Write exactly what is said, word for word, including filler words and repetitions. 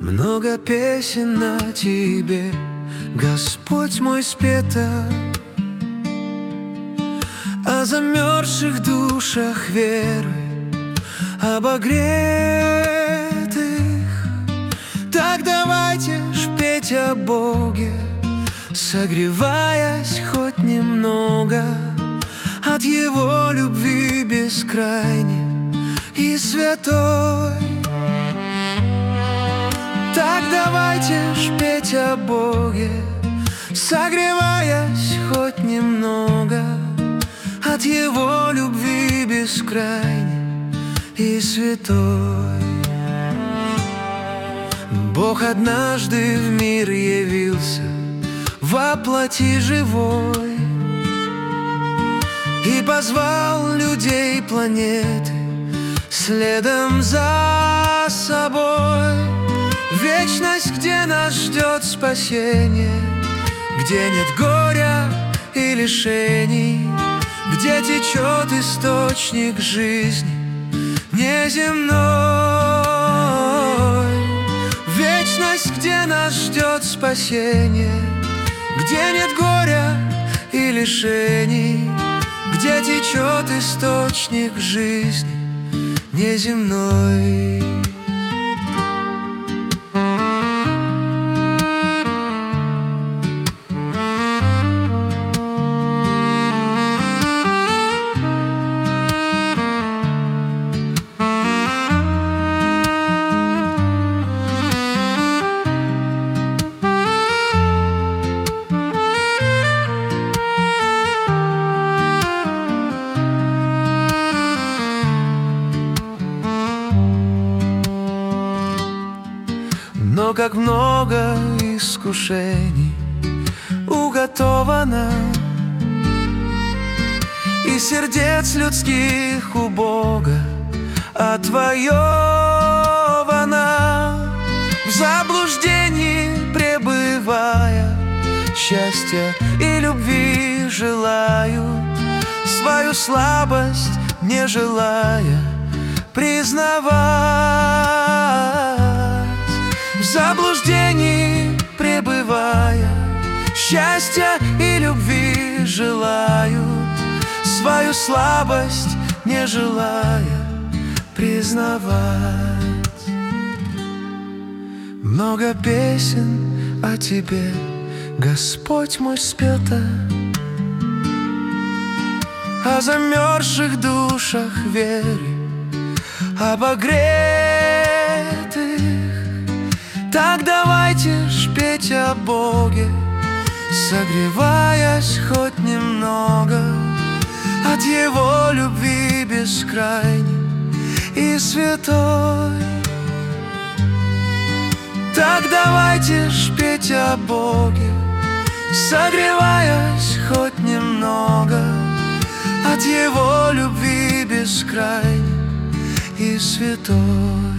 Много песен о Тебе, Господь мой, спето, о замерзших душах веры, обогретых. Так давайте ж петь о Боге, согреваясь хоть немного от Его любви бескрайней и святой. Так давайте ж петь о Боге, согреваясь хоть немного от Его любви бескрайней и святой. Бог однажды в мир явился во плоти живой и позвал людей планеты следом за собой. Вечность, где нас ждет спасение, где нет горя и лишений, где течет источник жизни неземной. Вечность, где нас ждет спасение, где нет горя и лишений, где течет источник жизни неземной. Но как много искушений уготовано, и сердец людских у Бога отвоевано. В заблуждении пребывая, счастья и любви желают, свою слабость не желая признавать. В заблуждении пребывая, счастья и любви желают, свою слабость не желая признавать. Много песен о Тебе, Господь мой, спето, о замерзших душах веры, обогретых. Так давайте ж петь о Боге, согреваясь хоть немного от Его любви бескрайней и святой. Так давайте ж петь о Боге, согреваясь хоть немного от Его любви бескрайней и святой.